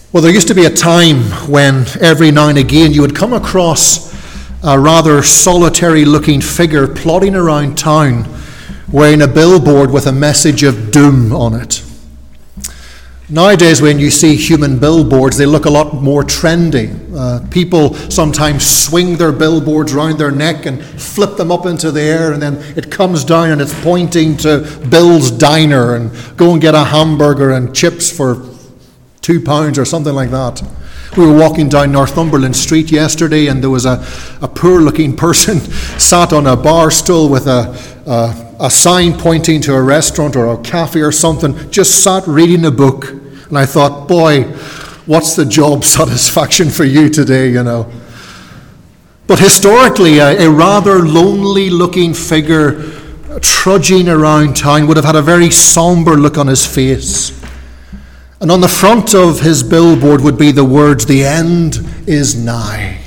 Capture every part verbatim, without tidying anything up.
Well, there used to be a time when every now and again you would come across a rather solitary-looking figure plodding around town wearing a billboard with a message of doom on it. Nowadays, when you see human billboards, they look a lot more trendy. Uh, people sometimes swing their billboards around their neck and flip them up into the air, and then it comes down and it's pointing to Bill's Diner and go and get a hamburger and chips for two pounds or something like that. We were walking down Northumberland Street yesterday, and there was a, a poor-looking person sat on a bar stool with a, a a sign pointing to a restaurant or a cafe or something, just sat reading a book. And I thought, boy, what's the job satisfaction for you today, you know? But historically, a, a rather lonely-looking figure trudging around town would have had a very somber look on his face. And on the front of his billboard would be the words, "The end is nigh."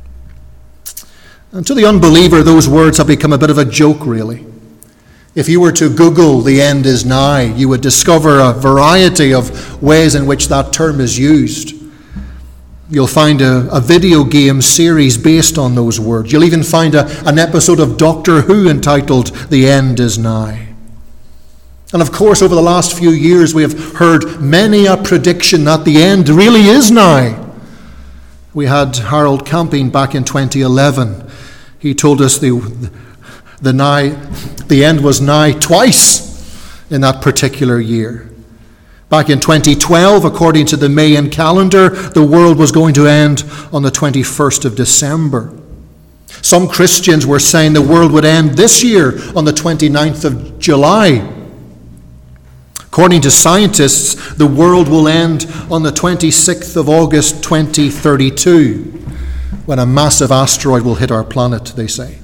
And to the unbeliever, those words have become a bit of a joke, really. If you were to Google "the end is nigh," you would discover a variety of ways in which that term is used. You'll find a, a video game series based on those words. You'll even find a, an episode of Doctor Who entitled "The End is Nigh." And of course, over the last few years, we have heard many a prediction that the end really is nigh. We had Harold Camping back in twenty eleven. He told us the The nigh, the end was nigh twice in that particular year. Back in twenty twelve, according to the Mayan calendar, the world was going to end on the twenty-first of December. Some Christians were saying the world would end this year on the twenty-ninth of July. According to scientists, the world will end on the twenty-sixth of August, twenty thirty-two, when a massive asteroid will hit our planet, they say.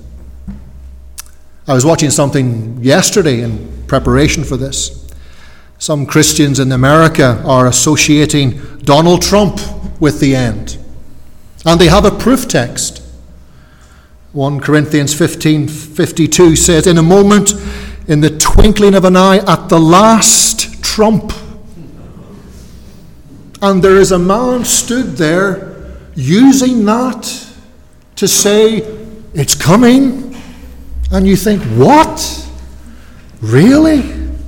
I was watching something yesterday in preparation for this. Some Christians in America are associating Donald Trump with the end. And they have a proof text. First Corinthians fifteen fifty-two says, "In a moment, in the twinkling of an eye, at the last trump." And there is a man stood there using that to say, it's coming. And you think, what? Really?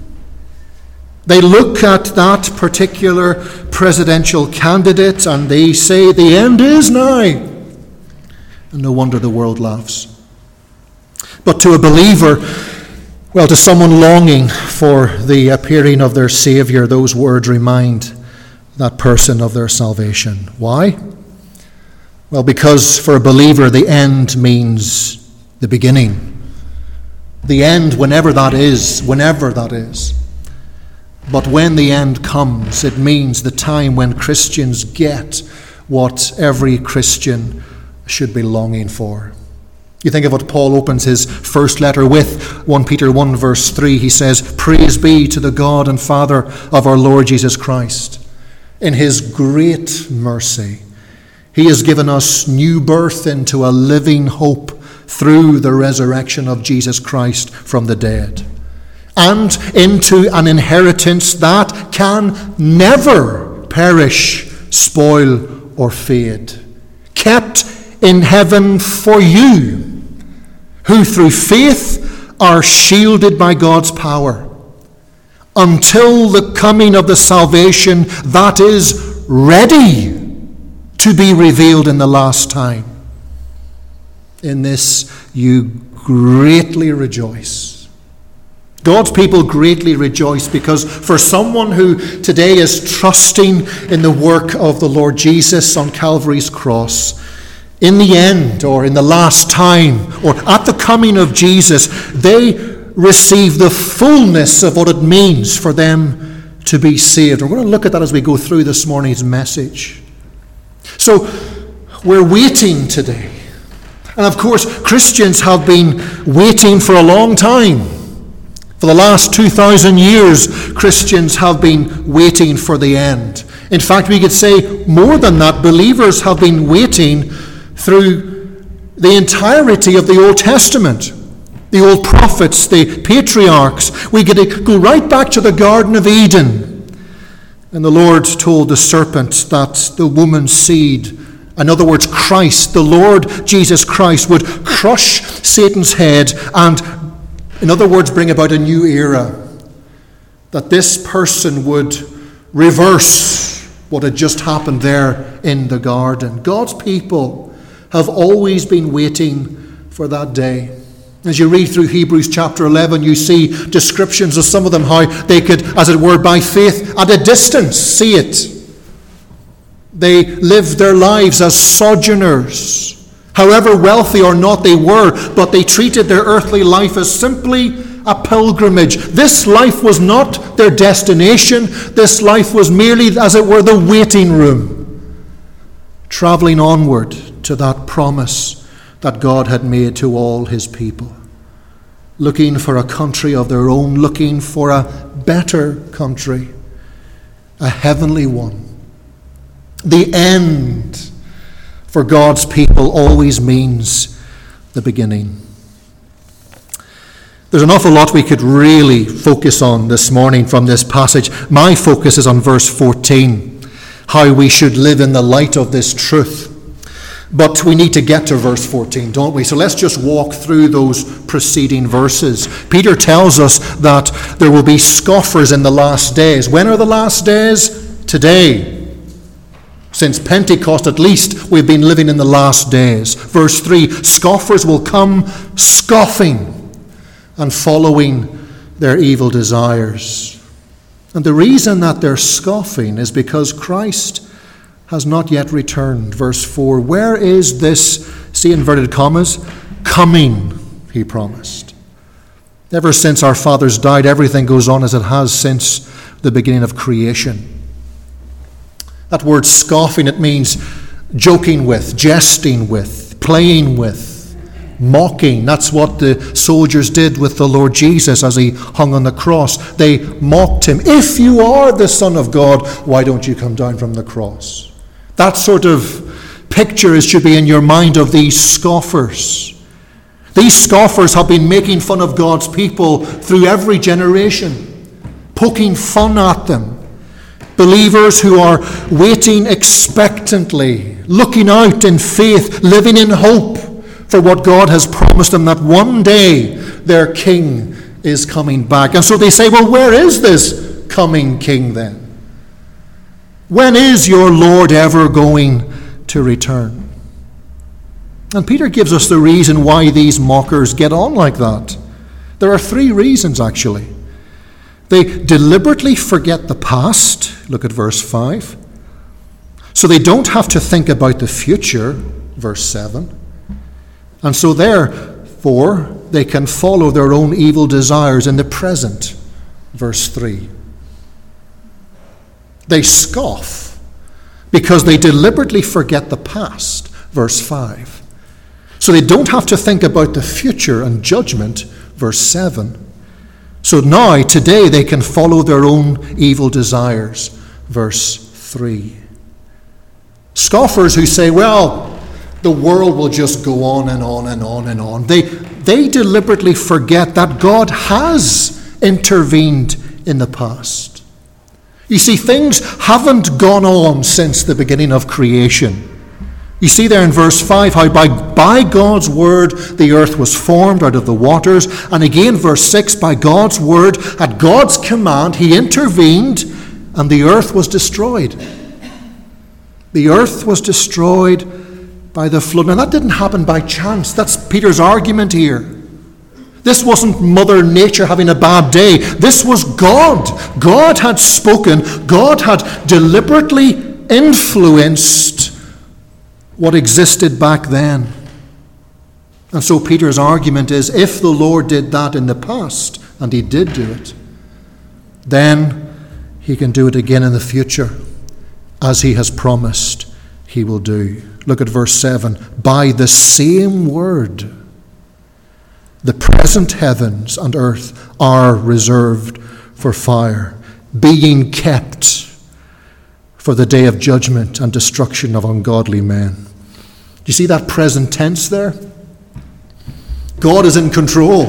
They look at that particular presidential candidate and they say the end is nigh. And no wonder the world laughs. But to a believer, well, to someone longing for the appearing of their Savior, those words remind that person of their salvation. Why? Well, because for a believer, the end means the beginning. The end, whenever that is, whenever that is. But when the end comes, it means the time when Christians get what every Christian should be longing for. You think of what Paul opens his first letter with, First Peter one verse three. He says, "Praise be to the God and Father of our Lord Jesus Christ. In his great mercy, he has given us new birth into a living hope through the resurrection of Jesus Christ from the dead, and into an inheritance that can never perish, spoil, or fade, kept in heaven for you, who through faith are shielded by God's power, until the coming of the salvation that is ready to be revealed in the last time. In this you greatly rejoice." God's people greatly rejoice because for someone who today is trusting in the work of the Lord Jesus on Calvary's cross, in the end or in the last time or at the coming of Jesus, they receive the fullness of what it means for them to be saved. We're going to look at that as we go through this morning's message. So we're waiting today. And of course, Christians have been waiting for a long time. For the last two thousand years, Christians have been waiting for the end. In fact, we could say more than that. Believers have been waiting through the entirety of the Old Testament. The old prophets, the patriarchs. We could go right back to the Garden of Eden. And the Lord told the serpent that the woman's seed, in other words, Christ, the Lord Jesus Christ, would crush Satan's head and, in other words, bring about a new era. That this person would reverse what had just happened there in the garden. God's people have always been waiting for that day. As you read through Hebrews chapter eleven, you see descriptions of some of them, how they could, as it were, by faith at a distance, see it. They lived their lives as sojourners, however wealthy or not they were, but they treated their earthly life as simply a pilgrimage. This life was not their destination. This life was merely, as it were, the waiting room, traveling onward to that promise that God had made to all his people, looking for a country of their own, looking for a better country, a heavenly one. The end for God's people always means the beginning. There's an awful lot we could really focus on this morning from this passage. My focus is on verse fourteen, how we should live in the light of this truth. But we need to get to verse fourteen, don't we? So let's just walk through those preceding verses. Peter tells us that there will be scoffers in the last days. When are the last days? Today. Since Pentecost, at least, we've been living in the last days. Verse three, scoffers will come scoffing and following their evil desires. And the reason that they're scoffing is because Christ has not yet returned. Verse four, where is this, see inverted commas, coming, he promised. Ever since our fathers died, everything goes on as it has since the beginning of creation. That word scoffing, it means joking with, jesting with, playing with, mocking. That's what the soldiers did with the Lord Jesus as he hung on the cross. They mocked him. If you are the Son of God, why don't you come down from the cross? That sort of picture should be in your mind of these scoffers. These scoffers have been making fun of God's people through every generation, poking fun at them. Believers who are waiting expectantly, looking out in faith, living in hope for what God has promised them, that one day their King is coming back. And so they say, well, where is this coming King then? When is your Lord ever going to return? And Peter gives us the reason why these mockers get on like that. There are three reasons, actually. They deliberately forget the past. Look at verse five. So they don't have to think about the future. Verse seven. And so therefore, they can follow their own evil desires in the present. Verse three. They scoff because they deliberately forget the past. Verse five. So they don't have to think about the future and judgment. Verse seven. So now, today, they can follow their own evil desires. Verse three. Scoffers who say, well, the world will just go on and on and on and on. They, they deliberately forget that God has intervened in the past. You see, things haven't gone on since the beginning of creation. You see there in verse five how by, by God's word the earth was formed out of the waters. And again, verse six, by God's word, at God's command, he intervened and the earth was destroyed. The earth was destroyed by the flood. Now that didn't happen by chance. That's Peter's argument here. This wasn't Mother Nature having a bad day. This was God. God had spoken. God had deliberately influenced what existed back then. And so Peter's argument is, if the Lord did that in the past, and he did do it, then he can do it again in the future, as he has promised he will do. Look at verse seven. By the same word, the present heavens and earth are reserved for fire, being kept for the day of judgment and destruction of ungodly men. Do you see that present tense there? God is in control.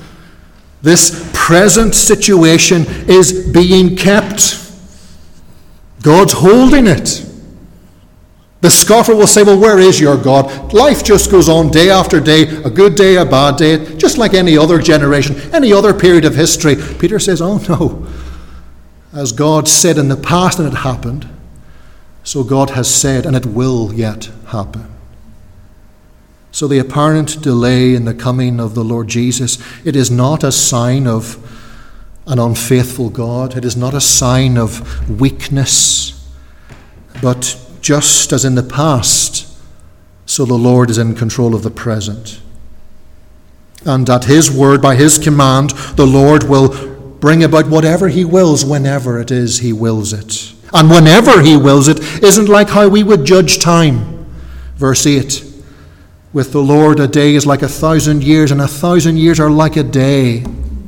This present situation is being kept. God's holding it. The scoffer will say, well, where is your God? Life just goes on day after day, a good day, a bad day, just like any other generation, any other period of history. Peter says, oh no. As God said in the past and it happened, so God has said and it will yet happen. So the apparent delay in the coming of the Lord Jesus, it is not a sign of an unfaithful God. It is not a sign of weakness, but just as in the past, so the Lord is in control of the present. And at his word, by his command, the Lord will bring about whatever he wills whenever it is he wills it. And whenever he wills it isn't like how we would judge time. Verse eight, with the Lord a day is like a thousand years, and a thousand years are like a day.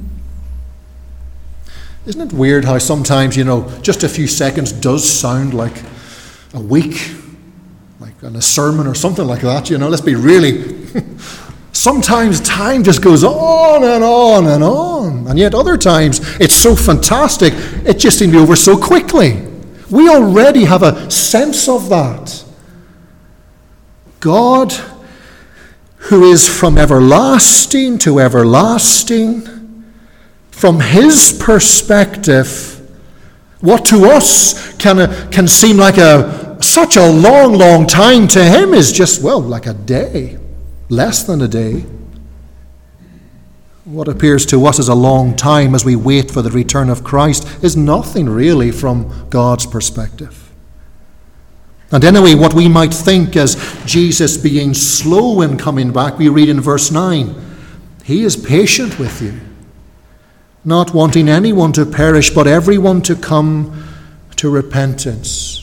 Isn't it weird how sometimes, you know, just a few seconds does sound like a week, like in a sermon or something like that, you know, let's be really... Sometimes time just goes on and on and on, and yet other times it's so fantastic, it just seems to be over so quickly. We already have a sense of that. God, who is from everlasting to everlasting, from his perspective, what to us can, uh, can seem like a such a long, long time, to him is just, well, like a day, less than a day. What appears to us as a long time as we wait for the return of Christ is nothing really from God's perspective. And anyway, what we might think as Jesus being slow in coming back, we read in verse nine, he is patient with you, not wanting anyone to perish, but everyone to come to repentance.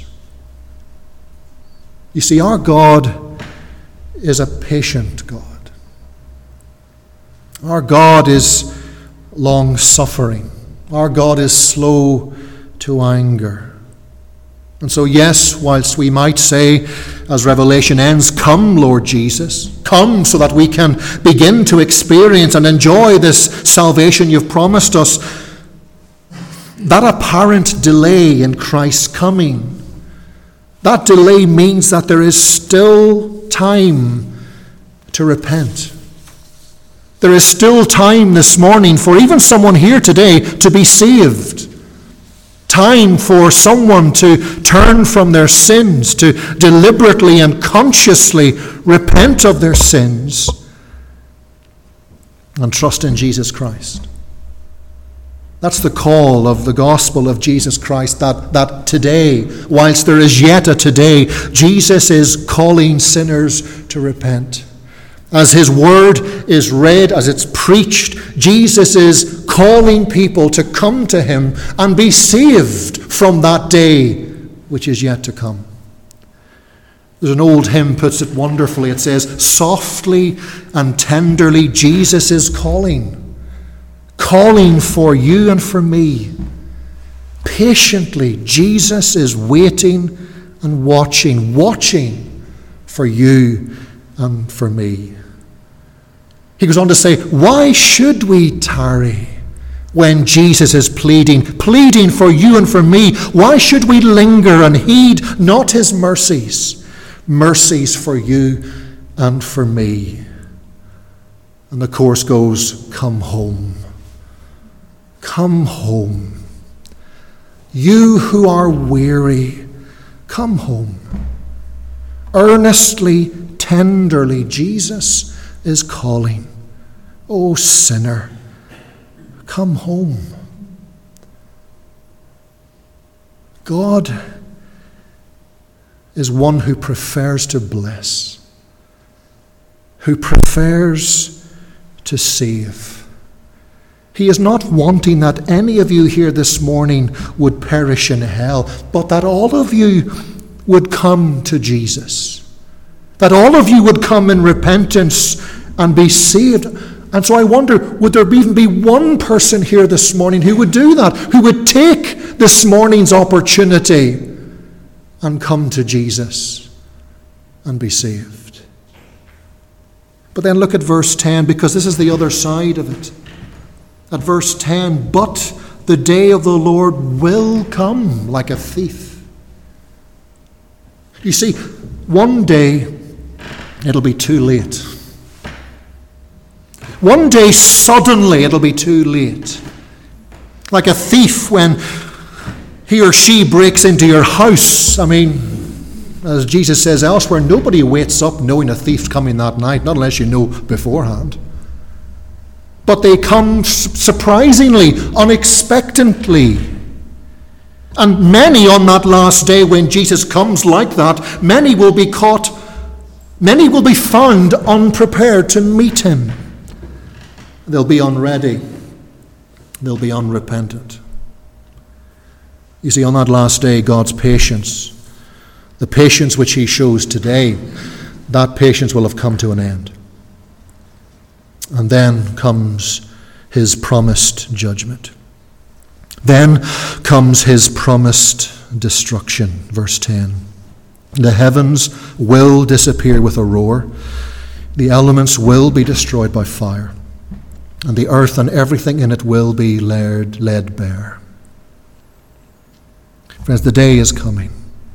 You see, our God is a patient God. Our God is long-suffering. Our God is slow to anger. And so, yes, whilst we might say, as Revelation ends, come, Lord Jesus, come so that we can begin to experience and enjoy this salvation you've promised us, that apparent delay in Christ's coming, that delay means that there is still time to repent. There is still time this morning for even someone here today to be saved. Time for someone to turn from their sins, to deliberately and consciously repent of their sins and trust in Jesus Christ. That's the call of the gospel of Jesus Christ, that, that today, whilst there is yet a today, Jesus is calling sinners to repent. As his word is read, as it's preached, Jesus is calling people to come to him and be saved from that day which is yet to come. There's an old hymn puts it wonderfully. It says, softly and tenderly Jesus is calling, calling for you and for me. Patiently Jesus is waiting and watching, watching for you and for me. He goes on to say, why should we tarry when Jesus is pleading, pleading for you and for me? Why should we linger and heed not his mercies, mercies for you and for me? And the chorus goes, come home, come home. You who are weary, come home. Earnestly, tenderly, Jesus is calling. Oh, sinner, come home. God is one who prefers to bless, who prefers to save. He is not wanting that any of you here this morning would perish in hell, but that all of you would come to Jesus, that all of you would come in repentance and be saved. And so I wonder, would there even be one person here this morning who would do that, who would take this morning's opportunity and come to Jesus and be saved? But then look at verse ten, because this is the other side of it. At verse ten, but the day of the Lord will come like a thief. You see, one day it'll be too late. One day suddenly it'll be too late. Like a thief when he or she breaks into your house. I mean, as Jesus says elsewhere, nobody wakes up knowing a thief's coming that night, not unless you know beforehand. But they come surprisingly, unexpectedly. And many on that last day when Jesus comes like that, many will be caught, many will be found unprepared to meet him. They'll be unready. They'll be unrepentant. You see, on that last day, God's patience, the patience which he shows today, that patience will have come to an end. And then comes his promised judgment. Then comes his promised destruction. Verse ten. The heavens will disappear with a roar. The elements will be destroyed by fire. And the earth and everything in it will be laid, laid bare. Friends, the day is coming.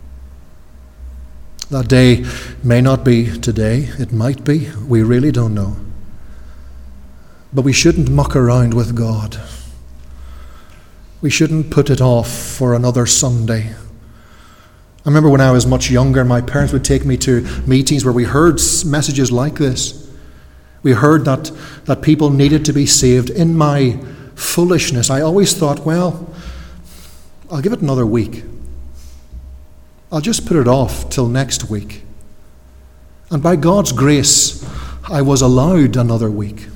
That day may not be today. It might be. We really don't know. But we shouldn't muck around with God. We shouldn't put it off for another Sunday. I remember when I was much younger, my parents would take me to meetings where we heard messages like this. We heard that, that people needed to be saved. In my foolishness, I always thought, well, I'll give it another week. I'll just put it off till next week. And by God's grace, I was allowed another week.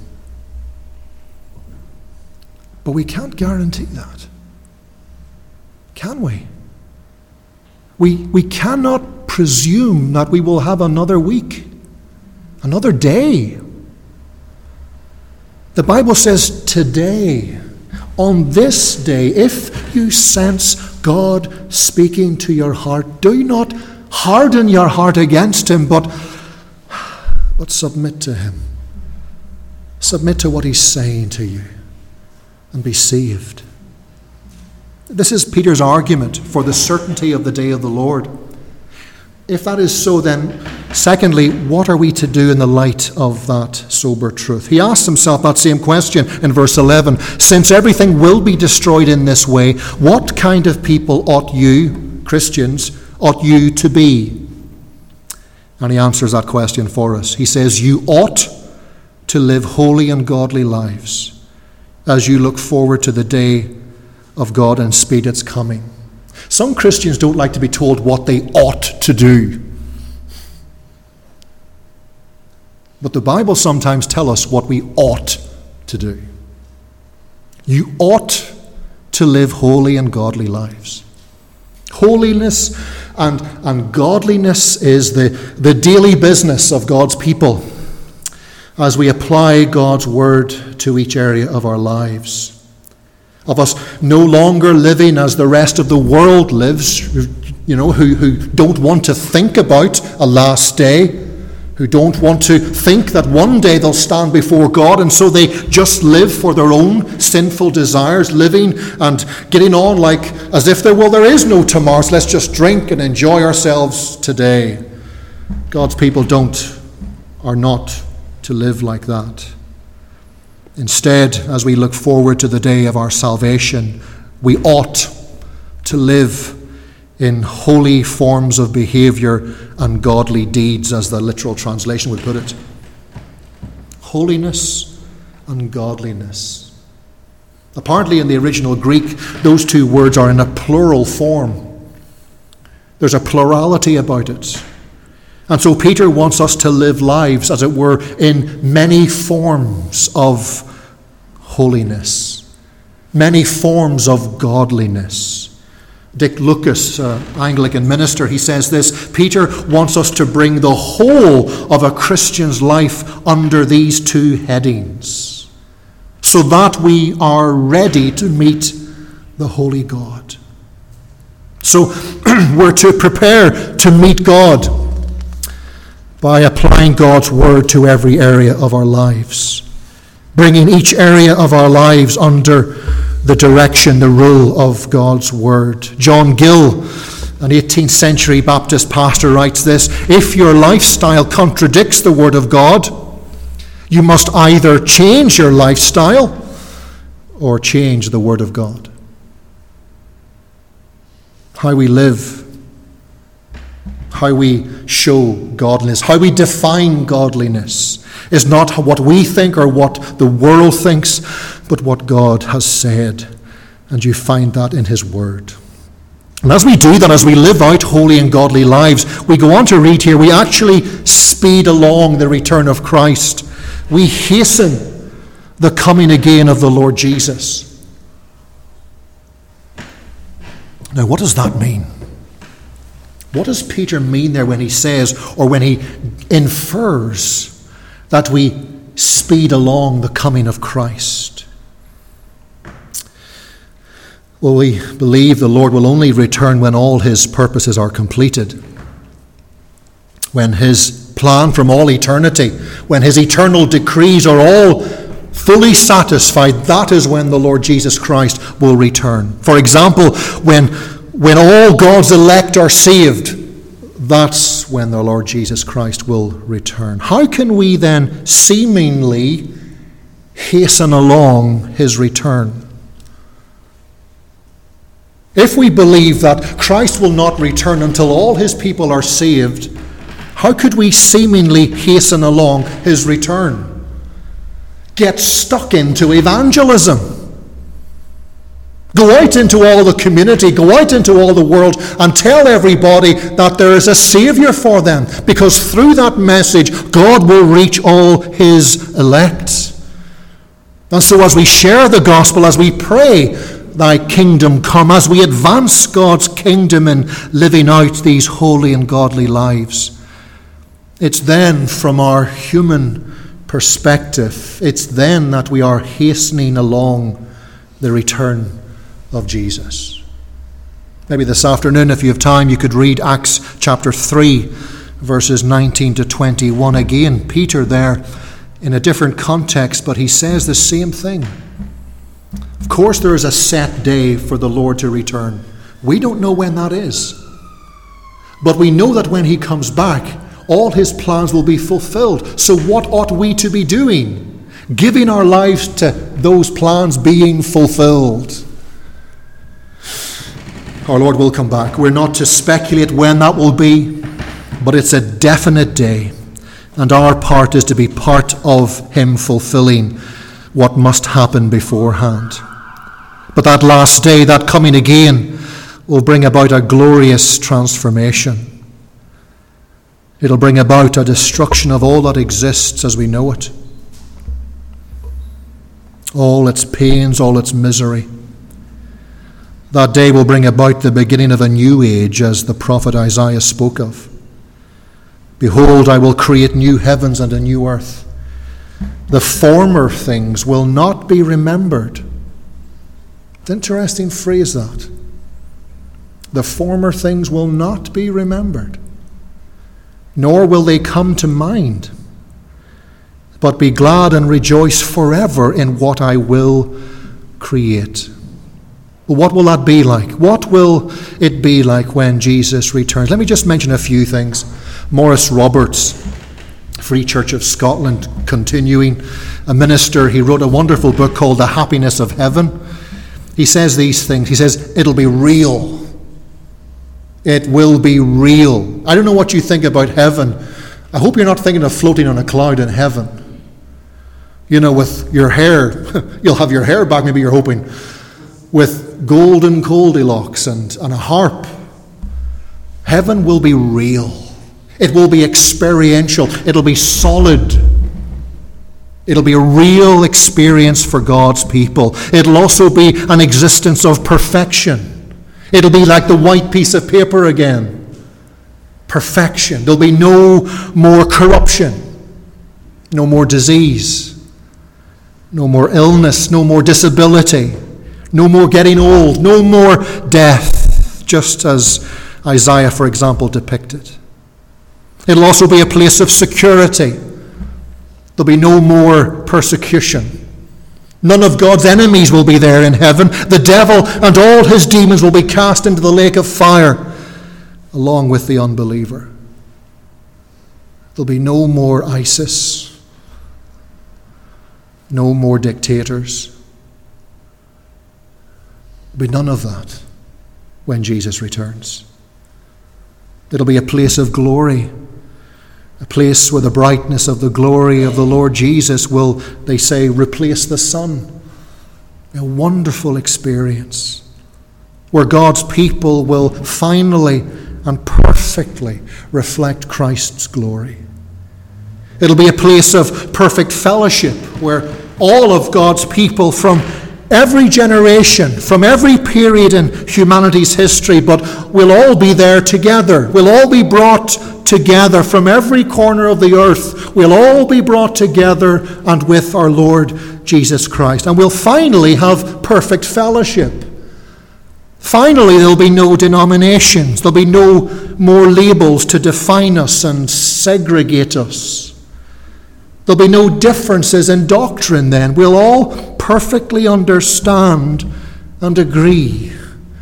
But we can't guarantee that. Can we? We, we cannot presume that we will have another week, another day. The Bible says today, on this day, if you sense God speaking to your heart, do not harden your heart against him, but, but submit to him. Submit to what he's saying to you and be saved. This is Peter's argument for the certainty of the day of the Lord. If that is so, then secondly, what are we to do in the light of that sober truth? He asks himself that same question in verse eleven. Since everything will be destroyed in this way, what kind of people ought you, Christians, ought you to be? And he answers that question for us. He says, you ought to live holy and godly lives as you look forward to the day of God and speed its coming. Some Christians don't like to be told what they ought to do. But the Bible sometimes tells us what we ought to do. You ought to live holy and godly lives. Holiness and, and godliness is the, the daily business of God's people as we apply God's word to each area of our lives. Of us no longer living as the rest of the world lives, you know, who, who don't want to think about a last day, who don't want to think that one day they'll stand before God, and so they just live for their own sinful desires, living and getting on like as if there, well, there is no tomorrow, so let's just drink and enjoy ourselves today. God's people don't, are not to live like that. Instead, as we look forward to the day of our salvation, we ought to live in holy forms of behavior and godly deeds, as the literal translation would put it. Holiness and godliness. Apparently in the original Greek, those two words are in a plural form. There's a plurality about it. And so Peter wants us to live lives, as it were, in many forms of holiness, many forms of godliness. Dick Lucas, uh, Anglican minister, he says this: Peter wants us to bring the whole of a Christian's life under these two headings, so that we are ready to meet the holy God. So we're to prepare to meet God by applying God's word to every area of our lives, bringing each area of our lives under the direction, the rule of God's word. John Gill An eighteenth century Baptist pastor writes this: if your lifestyle contradicts the Word of God, you must either change your lifestyle or change the Word of God. How we live, how we show godliness, how we define godliness is not what we think or what the world thinks, but what God has said. And you find that in His Word. And as we do that, as we live out holy and godly lives, we go on to read here, we actually speed along the return of Christ. We hasten the coming again of the Lord Jesus. Now, what does that mean? What does Peter mean there when he says, or when he infers, that we speed along the coming of Christ? Well, we believe the Lord will only return when all His purposes are completed. When His plan from all eternity, when His eternal decrees are all fully satisfied, that is when the Lord Jesus Christ will return. For example, when, when all God's elect are saved, that's when the Lord Jesus Christ will return. How can we then seemingly hasten along His return? If we believe that Christ will not return until all His people are saved, how could we seemingly hasten along His return? Get stuck into evangelism. Go out into all the community, go out into all the world and tell everybody that there is a Savior for them, because through that message God will reach all His elect. And so as we share the gospel, as we pray, Thy kingdom come, as we advance God's kingdom in living out these holy and godly lives, it's then from our human perspective, it's then that we are hastening along the return of Jesus. Maybe this afternoon, if you have time, you could read Acts chapter three, verses nineteen to twenty-one again. Peter there in a different context, but he says the same thing. Of course, there is a set day for the Lord to return. We don't know when that is. But we know that when He comes back, all His plans will be fulfilled. So what ought we to be doing? Giving our lives to those plans being fulfilled. Our Lord will come back. We're not to speculate when that will be, but it's a definite day. And our part is to be part of Him fulfilling what must happen beforehand. But that last day, that coming again, will bring about a glorious transformation. It'll bring about a destruction of all that exists as we know it. All its pains, all its misery. That day will bring about the beginning of a new age, as the prophet Isaiah spoke of. Behold, I will create new heavens and a new earth. The former things will not be remembered. It's an interesting phrase, that. The former things will not be remembered, nor will they come to mind, but be glad and rejoice forever in what I will create. Well, what will that be like? What will it be like when Jesus returns? Let me just mention a few things. Maurice Roberts, Free Church of Scotland, continuing, a minister, he wrote a wonderful book called The Happiness of Heaven. He says these things. He says, it'll be real. It will be real. I don't know what you think about heaven. I hope you're not thinking of floating on a cloud in heaven. You know, with your hair, you'll have your hair back, maybe you're hoping, with golden Goldilocks and, and a harp. Heaven will be real. It will be experiential. It'll be solid. It'll be a real experience for God's people. It'll also be an existence of perfection. It'll be like the white piece of paper again. Perfection. There'll be no more corruption, no more disease, no more illness, no more disability, no more getting old, no more death, just as Isaiah, for example, depicted. It'll also be a place of security. There'll be no more persecution. None of God's enemies will be there in heaven. The devil and all his demons will be cast into the lake of fire. along with the unbeliever. There'll be no more ISIS, no more dictators. There'll be none of that when Jesus returns. It'll be a place of glory, a place where the brightness of the glory of the Lord Jesus will, they say, replace the sun. A wonderful experience where God's people will finally and perfectly reflect Christ's glory. It'll be a place of perfect fellowship where all of God's people from every generation, from every period in humanity's history, but we'll all be there together. We'll all be brought together from every corner of the earth. We'll all be brought together and with our Lord Jesus Christ. And we'll finally have perfect fellowship. Finally, there'll be no denominations. There'll be no more labels to define us and segregate us. There'll be no differences in doctrine then. We'll all perfectly understand and agree.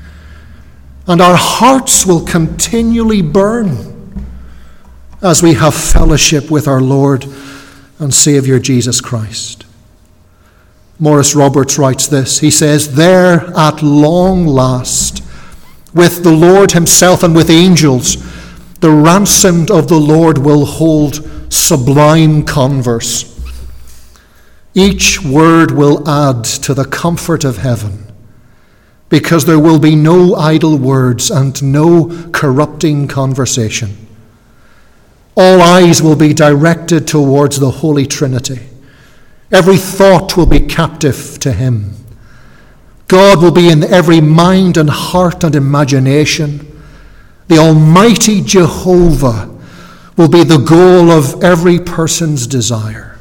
And our hearts will continually burn as we have fellowship with our Lord and Saviour Jesus Christ. Morris Roberts writes this. He says, "There at long last, with the Lord himself and with angels, the ransomed of the Lord will hold sublime converse. Each word will add to the comfort of heaven, because there will be no idle words and no corrupting conversation. All eyes will be directed towards the Holy Trinity. Every thought will be captive to him. God will be in every mind and heart and imagination. The Almighty Jehovah will be the goal of every person's desire.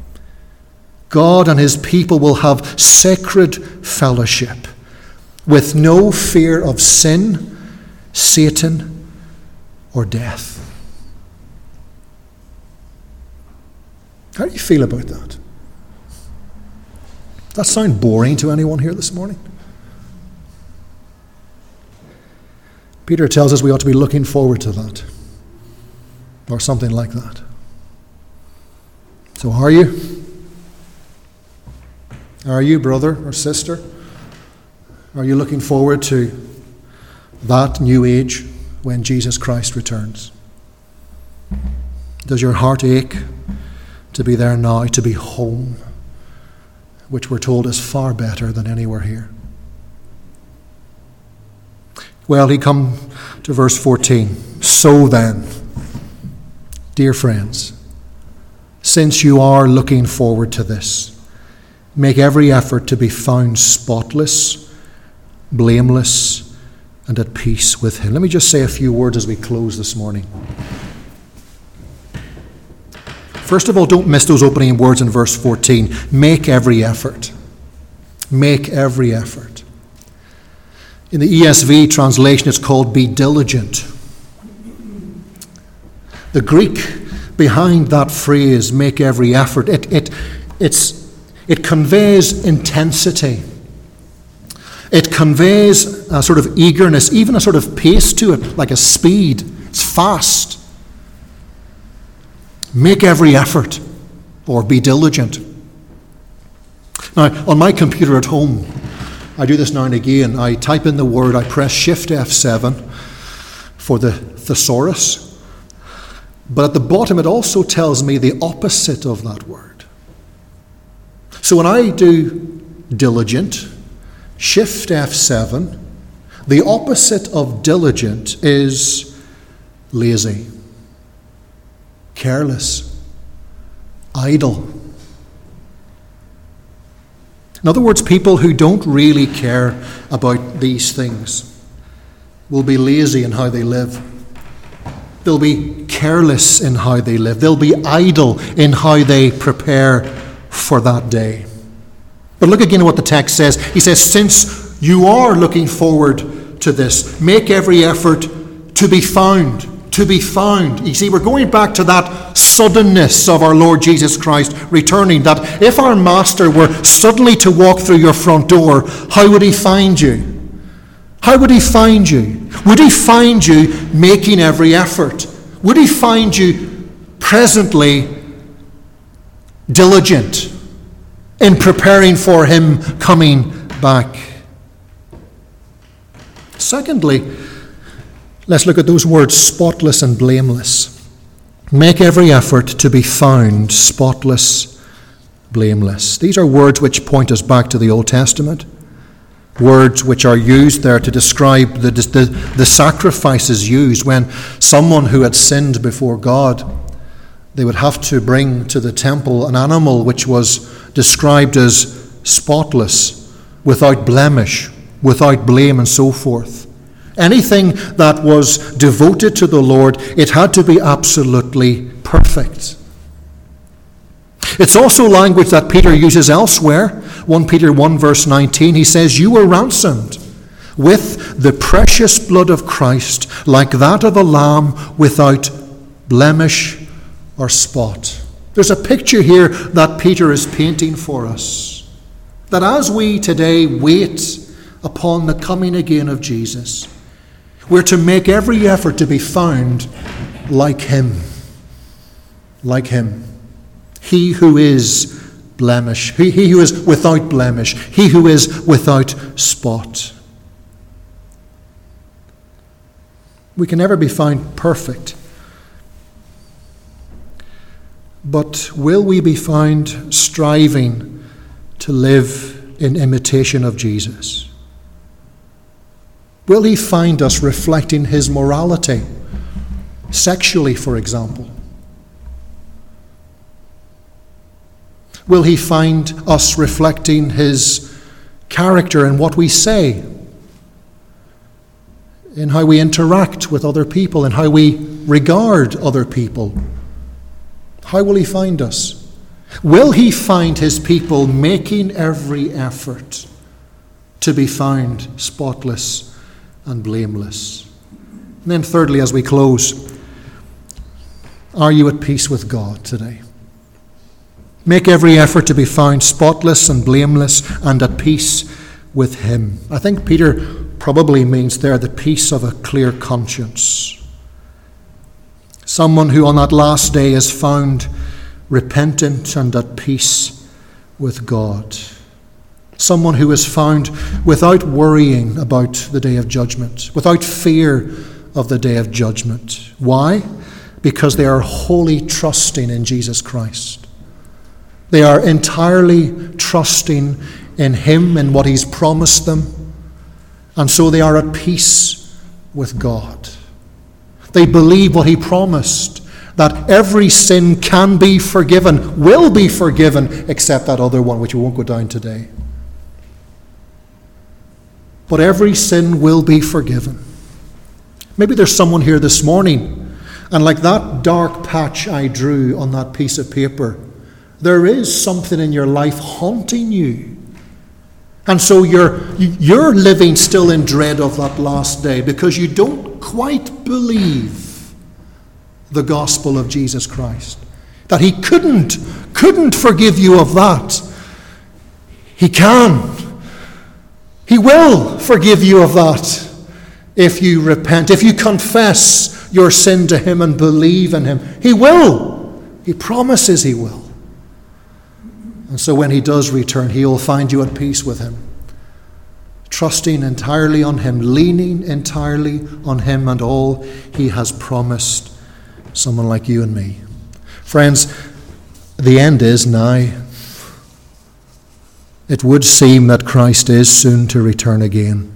God and his people will have sacred fellowship with no fear of sin, Satan, or death." How do you feel about that? Does that sound boring to anyone here this morning? Peter tells us we ought to be looking forward to that, or something like that. So are you? Are you, brother or sister? Are you looking forward to that new age when Jesus Christ returns? Does your heart ache to be there now, to be home, which we're told is far better than anywhere here? Well, he come to verse fourteen. "So then, dear friends, since you are looking forward to this, make every effort to be found spotless, blameless, and at peace with him." Let me just say a few words as we close this morning. First of all, don't miss those opening words in verse fourteen. Make every effort. Make every effort. In the E S V translation, it's called "be diligent." The Greek behind that phrase, "make every effort," it, it, it's, it conveys intensity. It conveys a sort of eagerness, even a sort of pace to it, like a speed. It's fast. Make every effort, or be diligent. Now, on my computer at home, I do this now and again. I type in the word, I press Shift F seven for the thesaurus. But at the bottom, it also tells me the opposite of that word. So when I do diligent, Shift F seven, the opposite of diligent is lazy, careless, idle. In other words, people who don't really care about these things will be lazy in how they live. They'll be careless in how they live. They'll be idle in how they prepare for that day. But look again at what the text says. He says, since you are looking forward to this, make every effort to be found. To be found. You see, we're going back to that suddenness of our Lord Jesus Christ returning, that if our Master were suddenly to walk through your front door, how would he find you? How would he find you? Would he find you making every effort? Would he find you presently diligent in preparing for him coming back? Secondly, let's look at those words, spotless and blameless. Make every effort to be found spotless, blameless. These are words which point us back to the Old Testament. Words which are used there to describe the, the, the sacrifices used when someone who had sinned before God, they would have to bring to the temple an animal which was described as spotless, without blemish, without blame, and so forth. Anything that was devoted to the Lord, it had to be absolutely perfect. It's also language that Peter uses elsewhere. First Peter one verse nineteen, he says, "You were ransomed with the precious blood of Christ, like that of a lamb without blemish or spot." There's a picture here that Peter is painting for us. That as we today wait upon the coming again of Jesus, we're to make every effort to be found like him. Like him. He who is blemish. He, he who is without blemish. He who is without spot. We can never be found perfect. But will we be found striving to live in imitation of Jesus? Will he find us reflecting his morality, sexually, for example? Will he find us reflecting his character in what we say, in how we interact with other people, in how we regard other people? How will he find us? Will he find his people making every effort to be found spotless and blameless? And then thirdly, as we close, are you at peace with God today? Make every effort to be found spotless and blameless and at peace with him. I think Peter probably means there the peace of a clear conscience. Someone who on that last day is found repentant and at peace with God. Someone who is found without worrying about the day of judgment, without fear of the day of judgment. Why? Because they are wholly trusting in Jesus Christ. They are entirely trusting in him and what he's promised them. And so they are at peace with God. They believe what he promised, that every sin can be forgiven, will be forgiven, except that other one, which we won't go down today. But every sin will be forgiven. Maybe there's someone here this morning, and like that dark patch I drew on that piece of paper, there is something in your life haunting you. And so you're, you're living still in dread of that last day because you don't quite believe the gospel of Jesus Christ. That he couldn't, couldn't forgive you of that. He can. He will forgive you of that if you repent, if you confess your sin to him and believe in him. He will. He promises he will. And so when he does return, he will find you at peace with him, trusting entirely on him, leaning entirely on him and all he has promised someone like you and me. Friends, the end is nigh. It would seem that Christ is soon to return again.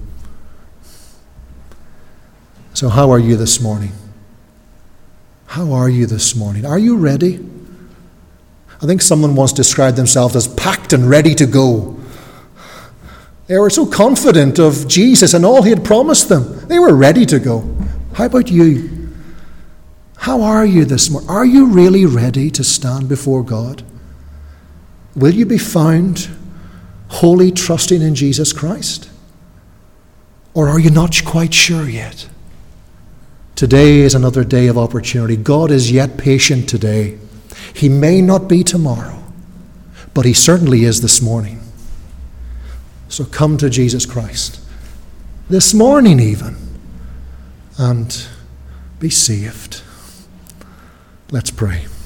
So how are you this morning? How are you this morning? Are you ready? I think someone once described themselves as packed and ready to go. They were so confident of Jesus and all he had promised them. They were ready to go. How about you? How are you this morning? Are you really ready to stand before God? Will you be found wholly trusting in Jesus Christ? Or are you not quite sure yet? Today is another day of opportunity. God is yet patient today. He may not be tomorrow, but he certainly is this morning. So come to Jesus Christ this morning even, and be saved. Let's pray.